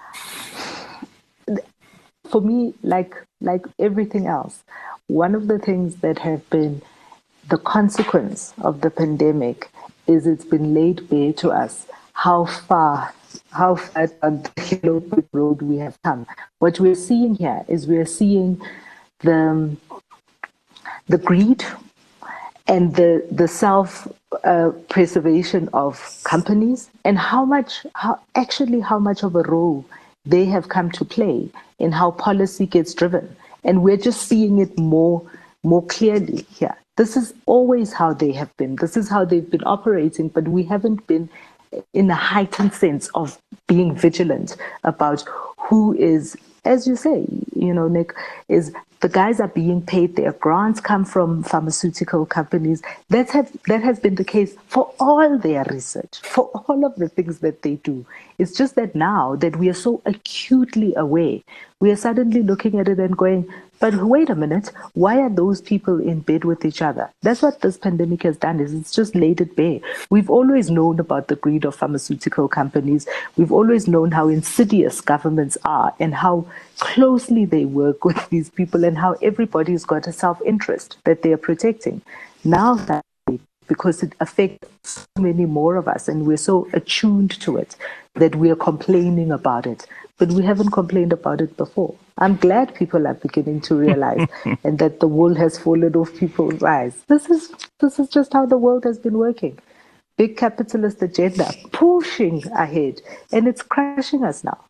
For me, like like everything else, one of the things that have been the consequence of the pandemic is it's been laid bare to us how far, how far on the yellow brick road we have come. What we're seeing here is we're seeing the, the greed and the the self uh, preservation of companies, and how much, how actually how much of a role they have come to play in how policy gets driven. And we're just seeing it more, more clearly here. This is always how they have been. This is how they've been operating, but we haven't been in a heightened sense of being vigilant about who is, as you say, you know, Nick, is the guys are being paid, their grants come from pharmaceutical companies. That's have, that has been the case for all their research, for all of the things that they do. It's just that now that we are so acutely aware, we are suddenly looking at it and going, But wait a minute, why are those people in bed with each other? That's what this pandemic has done, is it's just laid it bare. We've always known about the greed of pharmaceutical companies. We've always known how insidious governments are and how closely they work with these people and how everybody's got a self-interest that they are protecting. Now that because it affects so many more of us and we're so attuned to it that we are complaining about it. But we haven't complained about it before. I'm glad people are beginning to realize and that the wool has fallen off people's eyes. This is this is just how the world has been working. Big capitalist agenda pushing ahead, and it's crushing us now.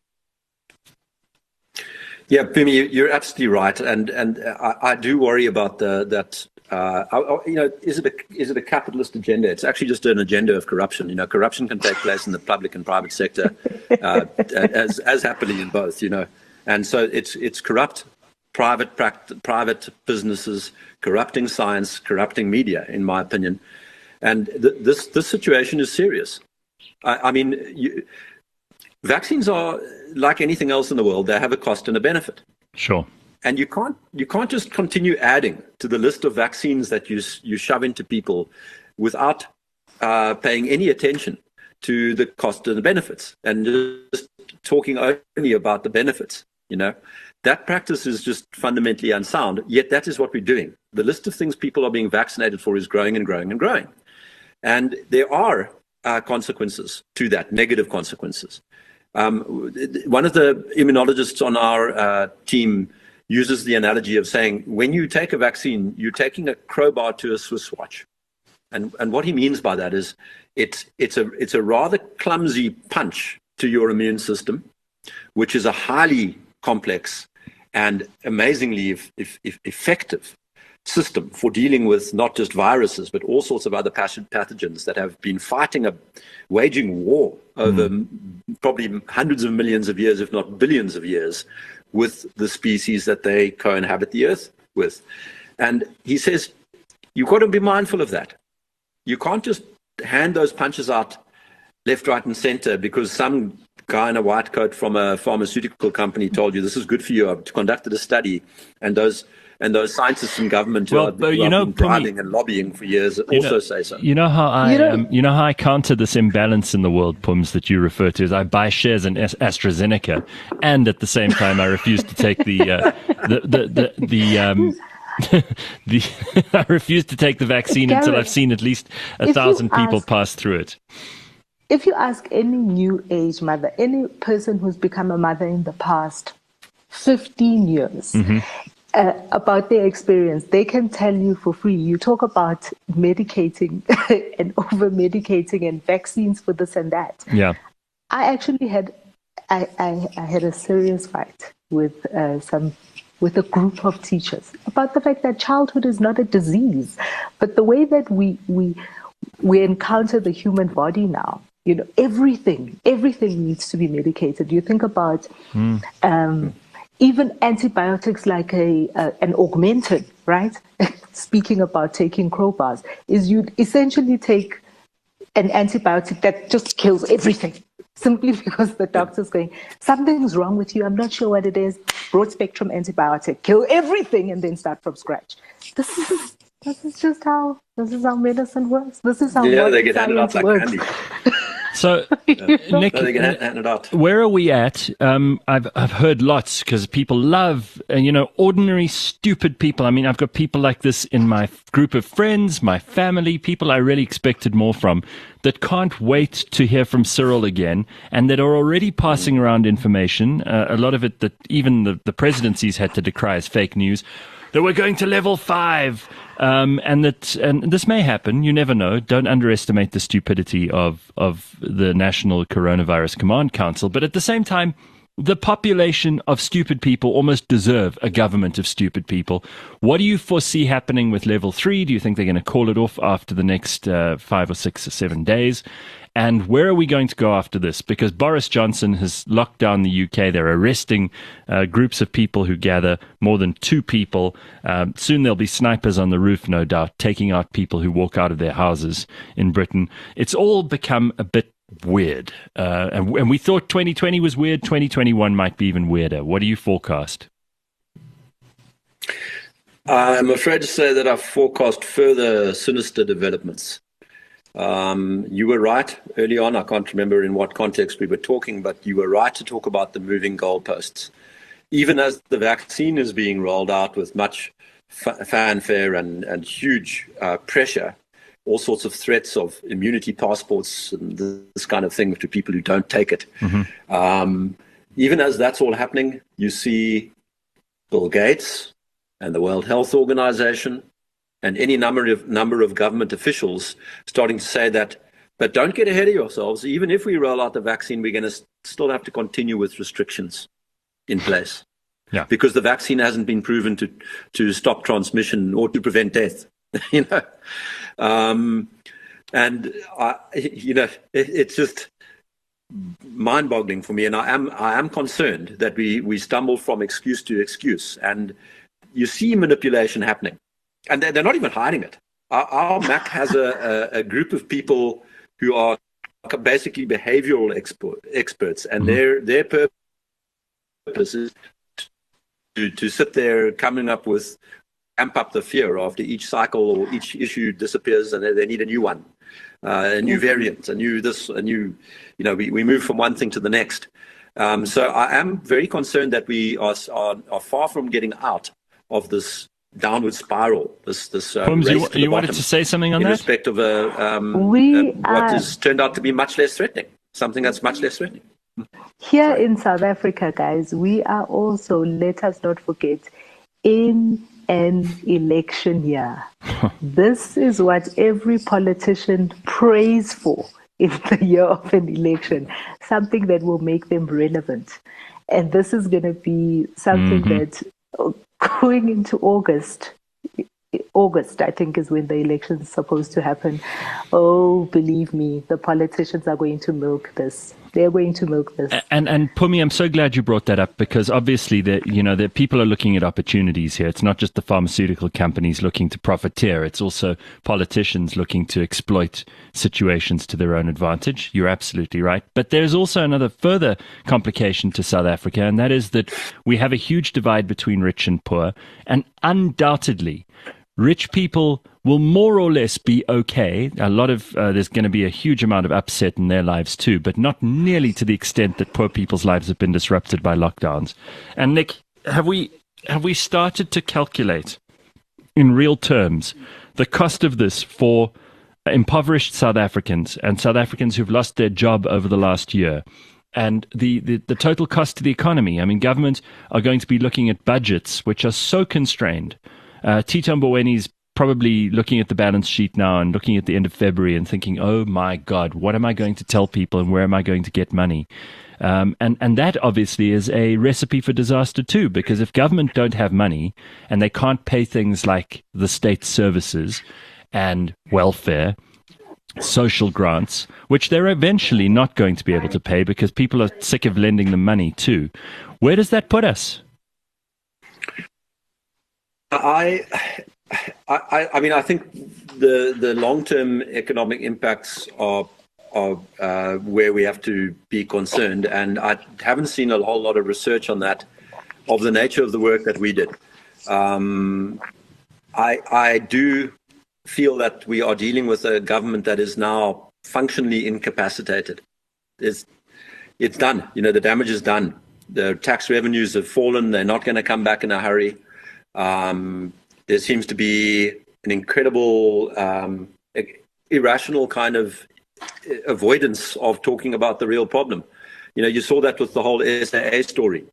Yeah, Pumi, you're absolutely right, and and I, I do worry about the that. Uh, you know, is it a is it a capitalist agenda? It's actually just an agenda of corruption. You know, corruption can take place in the public and private sector, uh, as as happily in both. You know, and so it's it's corrupt private private businesses, corrupting science, corrupting media, in my opinion. And th- this this situation is serious. I, I mean, you, vaccines are like anything else in the world. They have a cost and a benefit. Sure. And you can't you can't just continue adding to the list of vaccines that you you shove into people without uh, paying any attention to the cost and the benefits, and just talking only about the benefits. You know, that practice is just fundamentally unsound. Yet that is what we're doing. The list of things people are being vaccinated for is growing and growing and growing, and there are uh, consequences to that, negative consequences. Um, one of the immunologists on our uh, team uses the analogy of saying, when you take a vaccine, you're taking a crowbar to a Swiss watch. And and what he means by that is it's it's a it's a rather clumsy punch to your immune system, which is a highly complex and amazingly if, if, if effective system for dealing with not just viruses, but all sorts of other pathogens that have been fighting a waging war over mm. probably hundreds of millions of years, if not billions of years, with the species that they co-inhabit the earth with. And he says, you've got to be mindful of that. You can't just hand those punches out left, right, and center because some guy in a white coat from a pharmaceutical company told you this is good for you. I've conducted a study, and those and those scientists in government who, well, are, who you have know, been bribing and lobbying for years also know, say so. You know how I, you know, um, you know how I counter this imbalance in the world, Pums, that you refer to, is I buy shares in AstraZeneca, and at the same time I refuse to take the uh, the the the, the um, the I refuse to take the vaccine Gareth, until I've seen at least a thousand people ask, pass through it. If you ask any new age mother, any person who's become a mother in the past fifteen years, mm-hmm. uh, about their experience, they can tell you for free. You talk about medicating and over-medicating and vaccines for this and that. Yeah, I actually had I, I, I had a serious fight with uh, some with a group of teachers about the fact that childhood is not a disease, but the way that we we we encounter the human body now. You know, everything, everything needs to be medicated. You think about mm. um, even antibiotics like a uh, an augmentin, right? Speaking about taking crowbars, is you essentially take an antibiotic that just kills everything, simply because the doctor's going, something's wrong with you, I'm not sure what it is, broad spectrum antibiotic, kill everything and then start from scratch. This is this is just how this is how medicine works. This is how yeah, modern they get handed out science like works. candy. So, yeah. Nick, no, they get handed out. Where are we at? Um, I've I've heard lots because people love, uh, you know, ordinary stupid people. I mean, I've got people like this in my group of friends, my family, people I really expected more from, that can't wait to hear from Cyril again, and that are already passing around information. Uh, a lot of it that even the, the presidencies had to decry as fake news. That we're going to level five, um, and that and this may happen. You never know. Don't underestimate the stupidity of of the National Coronavirus Command Council. But at the same time, the population of stupid people almost deserve a government of stupid people. What do you foresee happening with level three? Do you think they're going to call it off after the next uh, five or six or seven days? And where are we going to go after this? Because Boris Johnson has locked down the U K. They're arresting uh, groups of people who gather more than two people. Um, soon there'll be snipers on the roof, no doubt, taking out people who walk out of their houses in Britain. It's all become a bit weird. Uh, and, and we thought twenty twenty was weird. twenty twenty-one might be even weirder. What do you forecast? I'm afraid to say that I've forecast further sinister developments. Um, you were right early on. I can't remember in what context we were talking, but you were right to talk about the moving goalposts. Even as the vaccine is being rolled out with much f- fanfare and, and huge uh, pressure, all sorts of threats of immunity passports and this kind of thing to people who don't take it. Mm-hmm. Um, even as that's all happening, you see Bill Gates and the World Health Organization and any number of number of government officials starting to say that, but don't get ahead of yourselves. Even if we roll out the vaccine, we're going to still have to continue with restrictions in place. Yeah. Because the vaccine hasn't been proven to, to stop transmission or to prevent death. you know, um, and I, you know, it, it's just mind-boggling for me, and I am I am concerned that we we stumble from excuse to excuse, and you see manipulation happening, and they're, they're not even hiding it. Our, our M A C has a, a, a group of people who are basically behavioral expert, experts, and mm-hmm. their their purpose is to to sit there coming up with amp up the fear after each cycle or each issue disappears, and they, they need a new one. Uh, a new variant, a new this, a new, you know, we, we move from one thing to the next. Um, so I am very concerned that we are, are are far from getting out of this downward spiral. This this uh, Holmes, race you, to the you wanted bottom to say something on in that? respect of uh, um, we uh, what are, has turned out to be much less threatening. Something that's much less threatening. Here Sorry. in South Africa, guys, we are also, let us not forget, in an election year. This is what every politician prays for in the year of an election, something that will make them relevant. And this is going to be something mm-hmm. that going into August, August, I think, is when the election is supposed to happen. Oh, believe me, the politicians are going to milk this. They're going to milk this. And and Pumi, I'm so glad you brought that up, because obviously the you know the people are looking at opportunities here. It's not just the pharmaceutical companies looking to profiteer. It's also politicians looking to exploit situations to their own advantage. You're absolutely right. But there's also another further complication to South Africa, and that is that we have a huge divide between rich and poor, and undoubtedly rich people will more or less be okay. A lot of uh, there's going to be a huge amount of upset in their lives too, but not nearly to the extent that poor people's lives have been disrupted by lockdowns. And Nick, have we have we started to calculate in real terms the cost of this for impoverished South Africans and South Africans who've lost their job over the last year? And the, the, the total cost to the economy. I mean, governments are going to be looking at budgets which are so constrained. Uh, Tito Mbowene's probably looking at the balance sheet now and looking at the end of February and thinking, oh my God, what am I going to tell people and where am I going to get money? Um, and, and that obviously is a recipe for disaster too, because if government don't have money and they can't pay things like the state services and welfare, social grants, which they're eventually not going to be able to pay because people are sick of lending them money too, where does that put us? I, I, I mean, I think the the long-term economic impacts are are uh, where we have to be concerned, and I haven't seen a whole lot of research on that, of the nature of the work that we did. Um, I I do feel that we are dealing with a government that is now functionally incapacitated. It's it's done. You know, the damage is done. The tax revenues have fallen. They're not going to come back in a hurry. Um, there seems to be an incredible, um, irrational kind of avoidance of talking about the real problem. You know, you saw that with the whole S A A story.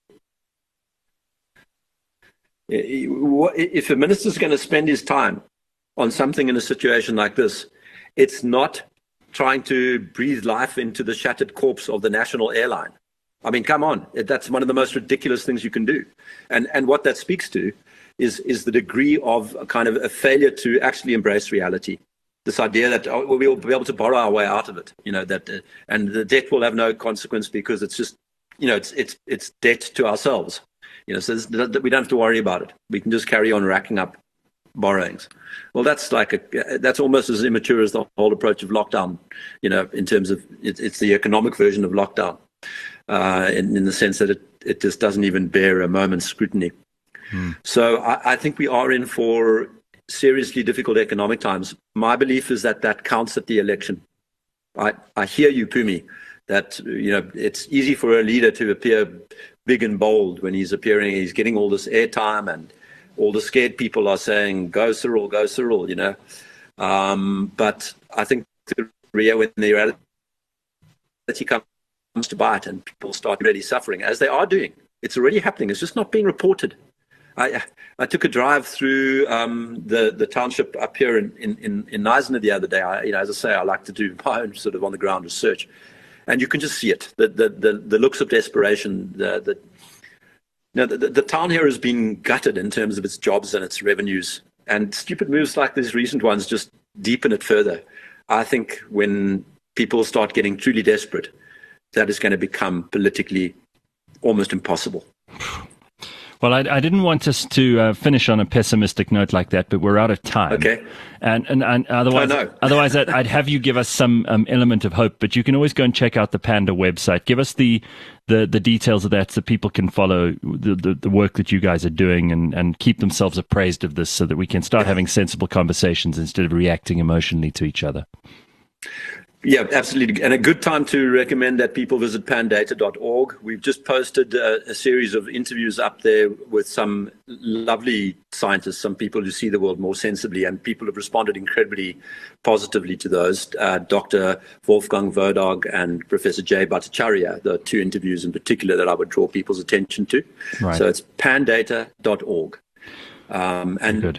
If a minister is going to spend his time on something in a situation like this, it's not trying to breathe life into the shattered corpse of the national airline. I mean, come on, that's one of the most ridiculous things you can do. And and what that speaks to is is the degree of a kind of a failure to actually embrace reality. This idea that oh, we'll be able to borrow our way out of it, you know, that uh, and the debt will have no consequence because it's just, you know, it's it's it's debt to ourselves. You know, so we don't have to worry about it. We can just carry on racking up borrowings. Well, that's like a, that's almost as immature as the whole approach of lockdown, you know, in terms of it's, it's the economic version of lockdown. Uh, in, in the sense that it, it just doesn't even bear a moment's scrutiny. Mm. So I, I think we are in for seriously difficult economic times. My belief is that that counts at the election. I, I hear you, Pumi, that, you know, it's easy for a leader to appear big and bold when he's appearing. He's getting all this airtime, and all the scared people are saying, go Cyril, go Cyril, you know. Um, but I think the Rio, when the reality comes to bite and people start really suffering, as they are doing, it's already happening. It's just not being reported. I I took a drive through um, the the township up here in in in, in Knysna the other day. I, you know, as I say, I like to do my own sort of on the ground research, and you can just see it. The the the, the looks of desperation. The the you know, the, the town here has been gutted in terms of its jobs and its revenues, and stupid moves like these recent ones just deepen it further. I think when people start getting truly desperate, that is going to become politically almost impossible. Well, I, I didn't want us to uh, finish on a pessimistic note like that, but we're out of time. Okay. And and, and otherwise, oh, no. otherwise, I'd, I'd have you give us some um, element of hope. But you can always go and check out the Panda website. Give us the the, the details of that so people can follow the, the, the work that you guys are doing and, and keep themselves appraised of this, so that we can start having sensible conversations instead of reacting emotionally to each other. Yeah, absolutely. And a good time to recommend that people visit pandata dot org. We've just posted a, a series of interviews up there with some lovely scientists, some people who see the world more sensibly, and people have responded incredibly positively to those. Uh, Doctor Wolfgang Vodog and Professor Jay Bhattacharya, the two interviews in particular that I would draw people's attention to. Right. So it's pandata dot org. Um, and Good.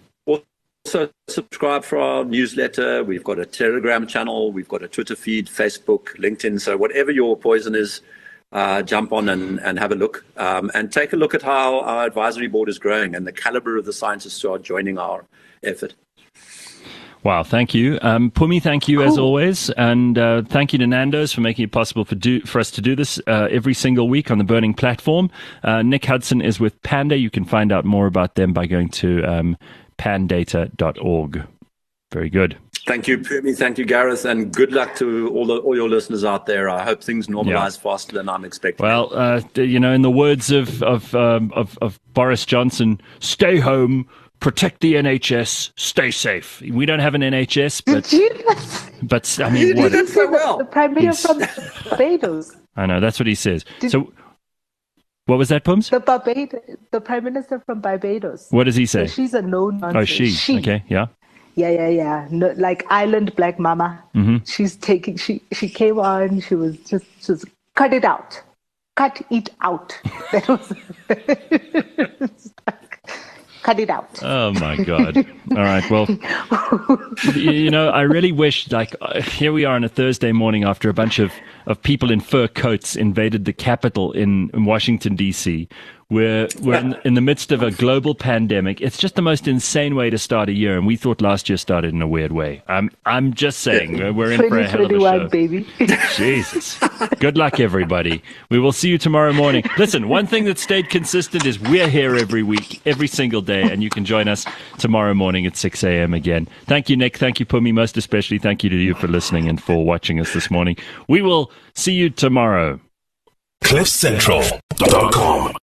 Also, subscribe for our newsletter. We've got a Telegram channel. We've got a Twitter feed, Facebook, LinkedIn. So whatever your poison is, uh, jump on and, and have a look. Um, and take a look at how our advisory board is growing and the caliber of the scientists who are joining our effort. Wow, thank you. Um, Pumi, thank you cool. as always. And uh, thank you to Nando's for making it possible for do, for us to do this uh, every single week on the Burning platform. Uh, Nick Hudson is with Panda. You can find out more about them by going to um, pandata dot org. Very good. Thank you, Pumi. Thank you, Gareth. And good luck to all the, all your listeners out there. I hope things normalize yeah. faster than I'm expecting. Well, uh, you know, in the words of, of, um, of, of Boris Johnson, stay home, protect the N H S, stay safe. We don't have an N H S, but, but I mean, what? Did so well. The Prime Minister from Barbados. I know, that's what he says. Did, so, what was that, Pums? The Barbados, the Prime Minister from Barbados. What does he say? So she's a no-nonsense. Oh, she. she. Okay, yeah. Yeah, yeah, yeah. No, like Island Black Mama. Mm-hmm. She's taking. She she came on. She was just just cut it out, cut it out. That was. Cut it out. Oh my God. All right. Well, you know, I really wish, like, uh, here we are on a Thursday morning after a bunch of, of people in fur coats invaded the Capitol in, in Washington, D C. We're, we're in, in the midst of a global pandemic. It's just the most insane way to start a year. And we thought last year started in a weird way. I'm, I'm just saying, we're in for a hell of a show. Baby. Jesus. Good luck, everybody. We will see you tomorrow morning. Listen, one thing that stayed consistent is we're here every week, every single day. And you can join us tomorrow morning at six a.m. again. Thank you, Nick. Thank you, Pumi. Most especially, thank you to you for listening and for watching us this morning. We will see you tomorrow. cliff central dot com